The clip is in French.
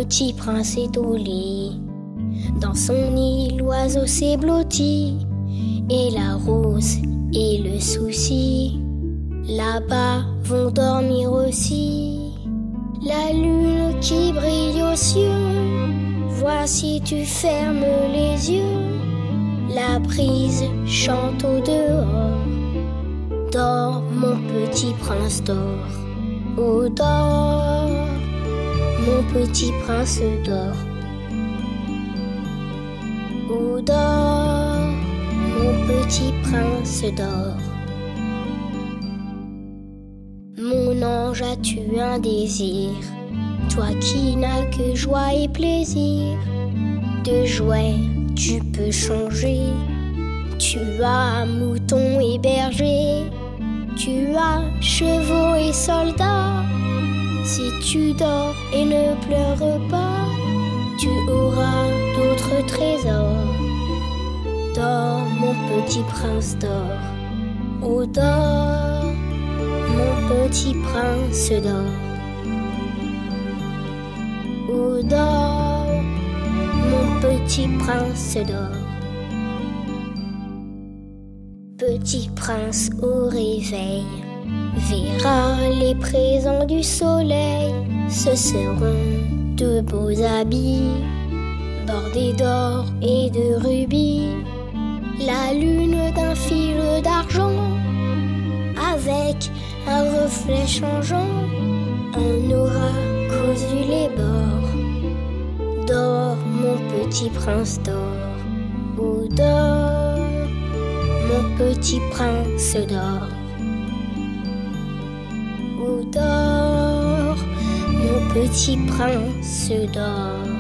petit prince est au lit. Dans son nid, l'oiseau s'est blotti, et la rose et le souci là-bas vont dormir aussi. La lune qui brille aux cieux, vois si tu fermes les yeux. La brise chante au dehors. Dors, mon petit prince, dors. Oh, dors, mon petit prince, dors. Oh, dors, mon petit prince, dors. Mon ange, as-tu un désir? Toi qui n'as que joie et plaisir. De jouet, tu peux changer. Tu as mouton et berger. Tu as chevaux et soldats. Si tu dors et ne pleures pas, tu auras d'autres trésors. Dors, mon petit prince, dors. Oh, dors, mon petit prince, dors. Oh, dors, mon petit prince, dors. Petit prince au réveil verra les présents du soleil. Ce seront de beaux habits bordés d'or et de rubis. La lune d'un fil d'argent avec un reflet changeant en aura cousu les bords. Dors, mon petit prince, dors. Oh, dors, mon petit prince, dors. Oh, dors, mon petit prince, dors.